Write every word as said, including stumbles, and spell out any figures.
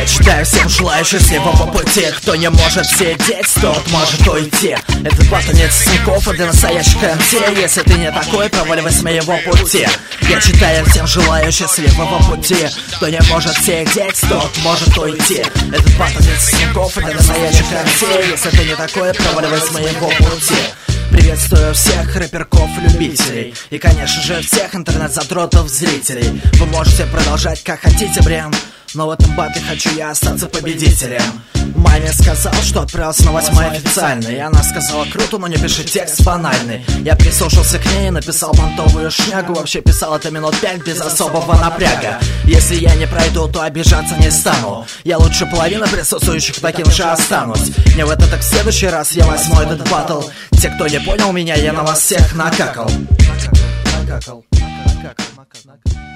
читаю всем желающим слева по пути. Кто не может сидеть, тот может уйти. Этот батл нет синяков, а для настоящих эм си. Если ты не такой, проваливай с моего пути. Я читаю всем желающим слева по пути. Кто не может сидеть, тот может уйти. Этот батл нет синяков, а для настоящих эм си. Если ты не такой, проваливай с моего пути. Приветствую всех рэперков-любителей и, конечно же, всех интернет-задротов-зрителей. Вы можете продолжать как хотите, брен, но в этом батле хочу я остаться победителем. Маме сказал, что отправился на восьмой официальный, и она сказала: круто, но не пиши текст банальный. Я прислушался к ней и написал понтовую шнягу. Вообще писал это минут пять без особого напряга. Если я не пройду, то обижаться не стану. Я лучше половины присутствующих таким же останусь. Не в этот, так в следующий раз я возьму этот батл. Те, кто не понял меня, я на вас всех накакал. Накакал, накакал, накакал, накакал.